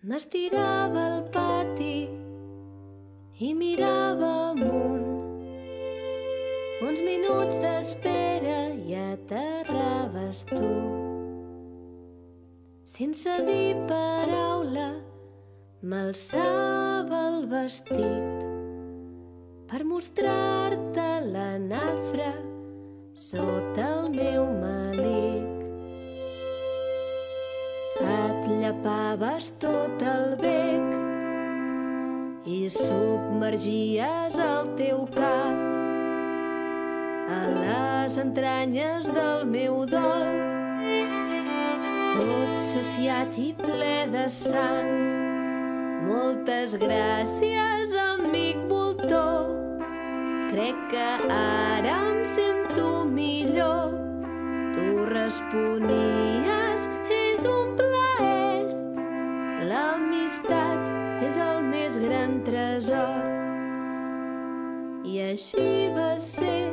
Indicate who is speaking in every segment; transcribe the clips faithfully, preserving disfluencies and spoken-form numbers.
Speaker 1: M'estirava al pati i mirava amunt. Uns minuts d'espera i aterraves tu. Sense dir paraula, m'alçava el vestit per mostrar-te la nafra sota el meu melic. Et llapaves tot el bec i submergies el teu cap a les entranyes del meu dol, tot saciat i ple de sang. Moltes gràcies, amic voltor, crec que ara em sento millor. Tu responies, és un plaer, l'amistat és el més gran tresor. I així va ser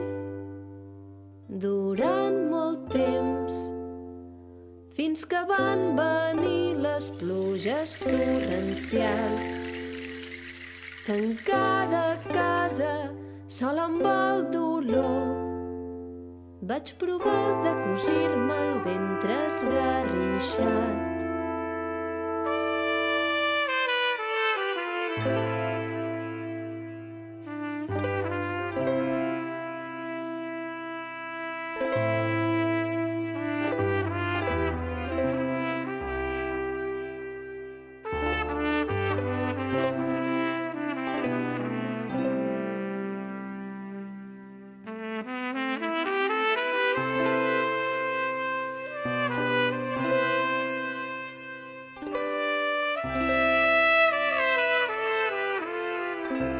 Speaker 1: durant molt temps, fins que van venir les pluges torrencials. Tancada a casa, sol amb el dolor, vaig provar de cosir-me el ventre esgarrinxat. Thank you.